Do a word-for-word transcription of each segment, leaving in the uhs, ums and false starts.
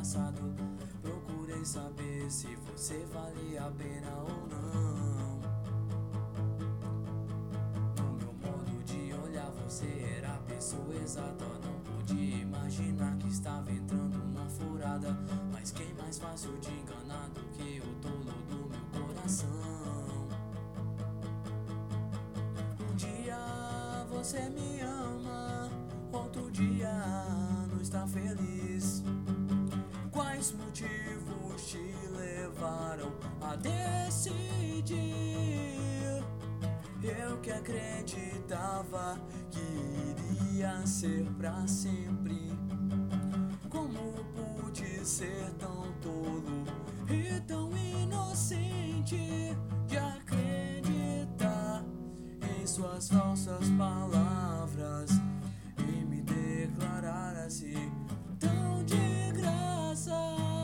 passado. Procurei saber se você valia a pena ou não. No meu modo de olhar, você era a pessoa exata. Não podia imaginar que estava entrando numa furada. Mas quem mais fácil de enganar do que o tolo do meu coração? Um dia você me ama, outro dia não está feliz. Quais motivos te levaram a decidir? Eu que acreditava que iria ser pra sempre. Como pude ser tão tolo e tão inocente de acreditar em suas falsas palavras e me declarar assim tão de graça?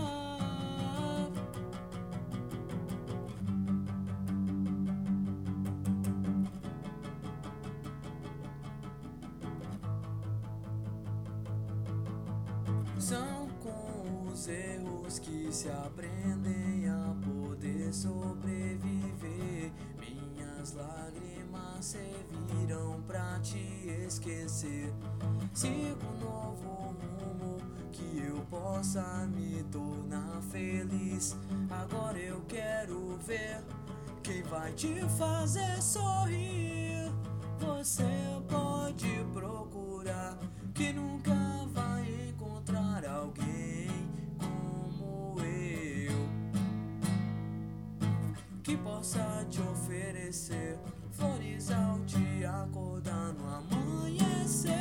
São com os erros que se aprendem a poder sobreviver. Minhas lágrimas serviram pra te esquecer. Sigo um novo rumo que eu possa me tornar feliz. Agora eu quero ver quem vai te fazer sorrir. Você pode procurar, que nunca vai encontrar alguém como eu, que possa te oferecer flores ao te acordar no amanhecer.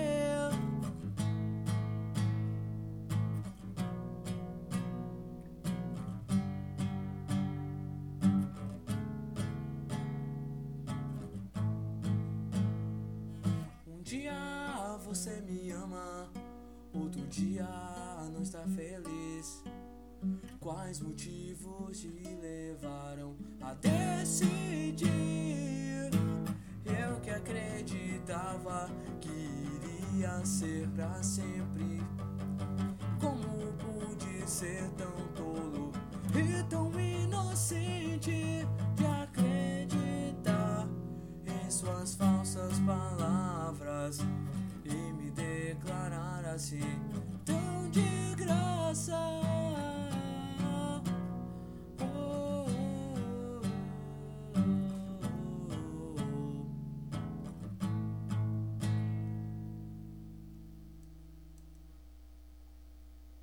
Um dia você me ama, outro dia não está feliz. Quais motivos te levaram a decidir? Eu que acreditava que iria ser pra sempre. Como pude ser tão tolo e tão inocente de acreditar em suas falsas palavras e me declarar assim